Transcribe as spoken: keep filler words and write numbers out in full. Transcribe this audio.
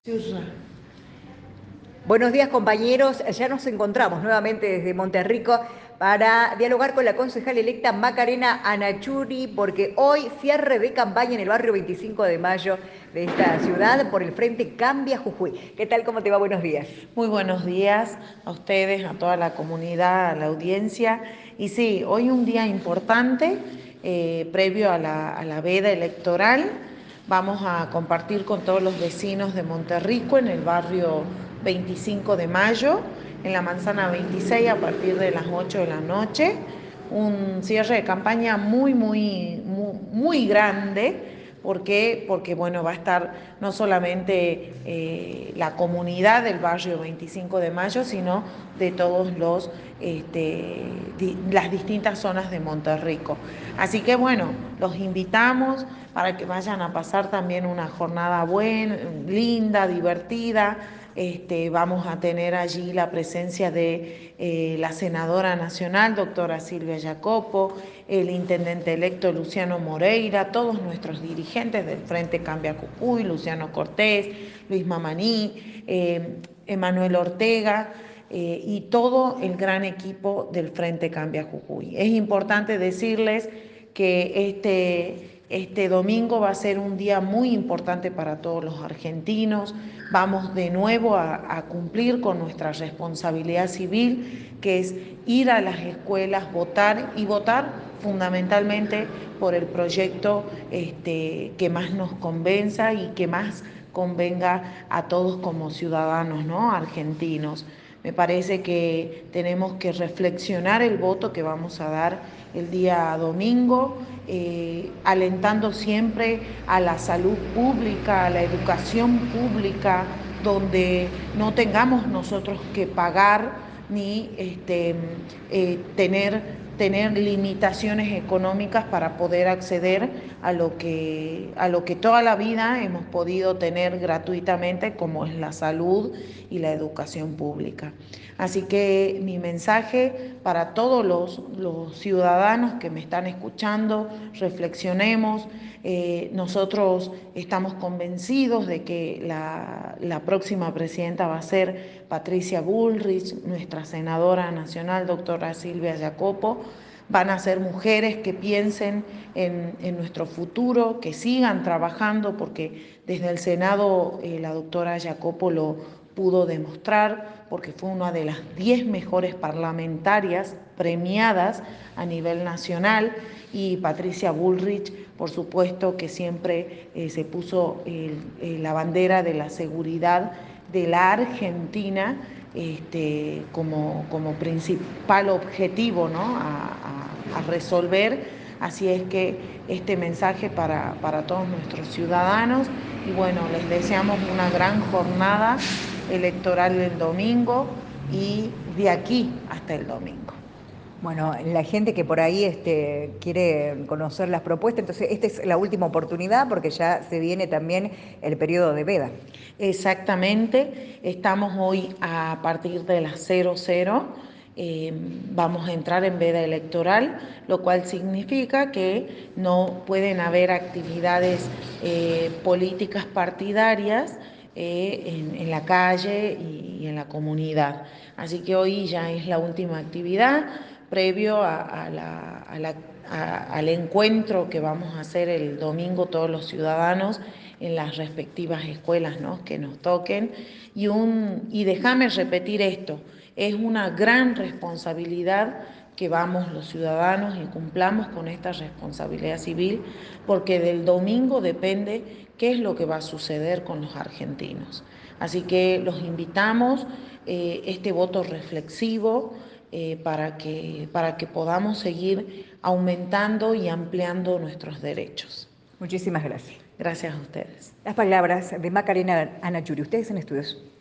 Susana. Buenos días, compañeros. Ya nos encontramos nuevamente desde Monterrico para dialogar con la concejal electa Macarena Anachuri, porque hoy cierre de campaña en el barrio veinticinco de mayo de esta ciudad por el Frente Cambia Jujuy. ¿Qué tal? ¿Cómo te va? Buenos días. Muy buenos días a ustedes, a toda la comunidad, a la audiencia. Y sí, hoy un día importante, eh, previo a la, a la veda electoral. Vamos a compartir con todos los vecinos de Monterrico en el barrio veinticinco de mayo, en la manzana veintiséis, a partir de las ocho de la noche. Un cierre de campaña muy, muy, muy, muy grande. ¿Por qué? Porque bueno, va a estar no solamente eh, la comunidad del barrio veinticinco de mayo, sino de todos los este, di, las distintas zonas de Monterrico. Así que bueno, los invitamos para que vayan a pasar también una jornada buena, linda, divertida. Este, vamos a tener allí la presencia de eh, la senadora nacional, doctora Silvia Jacopo, el intendente electo Luciano Moreira, todos nuestros dirigentes del Frente Cambia Jujuy, Luciano Cortés, Luis Mamaní, eh, Emanuel Ortega, eh, y todo el gran equipo del Frente Cambia Jujuy. Es importante decirles que este, este domingo va a ser un día muy importante para todos los argentinos. Vamos de nuevo a, a cumplir con nuestra responsabilidad civil, que es ir a las escuelas, votar y votar fundamentalmente por el proyecto este, que más nos convenza y que más convenga a todos como ciudadanos, ¿no?, argentinos. Me parece que tenemos que reflexionar el voto que vamos a dar el día domingo, eh, alentando siempre a la salud pública, a la educación pública, donde no tengamos nosotros que pagar ni este, eh, tener tener limitaciones económicas para poder acceder a lo que, a lo que toda la vida hemos podido tener gratuitamente, como es la salud y la educación pública. Así que mi mensaje para todos los, los ciudadanos que me están escuchando: reflexionemos. Eh, nosotros estamos convencidos de que la, la próxima presidenta va a ser Patricia Bullrich, nuestra senadora nacional, doctora Silvia Jacopo. Van a ser mujeres que piensen en, en nuestro futuro, que sigan trabajando, porque desde el Senado eh, la doctora Jacopo lo pudo demostrar, porque fue una de las diez mejores parlamentarias premiadas a nivel nacional. Y Patricia Bullrich, por supuesto, que siempre eh, se puso el, eh, la bandera de la seguridad de la Argentina este, como, como principal objetivo, ¿no?, a, a, a resolver. Así es que este mensaje para, para todos nuestros ciudadanos, y bueno, les deseamos una gran jornada electoral el domingo y de aquí hasta el domingo. Bueno, la gente que por ahí este, quiere conocer las propuestas, entonces esta es la última oportunidad porque ya se viene también el periodo de veda. Exactamente, estamos hoy a partir de las cero cero, eh, vamos a entrar en veda electoral, lo cual significa que no pueden haber actividades eh, políticas partidarias eh, en, en la calle y, y en la comunidad. Así que hoy ya es la última actividad previo a, a la, a la, a, al encuentro que vamos a hacer el domingo todos los ciudadanos en las respectivas escuelas, ¿no?, que nos toquen. Y, un, y déjame repetir esto, es una gran responsabilidad que vamos los ciudadanos y cumplamos con esta responsabilidad civil, porque del domingo depende qué es lo que va a suceder con los argentinos. Así que los invitamos, eh, este voto reflexivo, eh, para que, para que podamos seguir aumentando y ampliando nuestros derechos. Muchísimas gracias. Gracias a ustedes. Las palabras de Macarena Anachuri. Ustedes en estudios.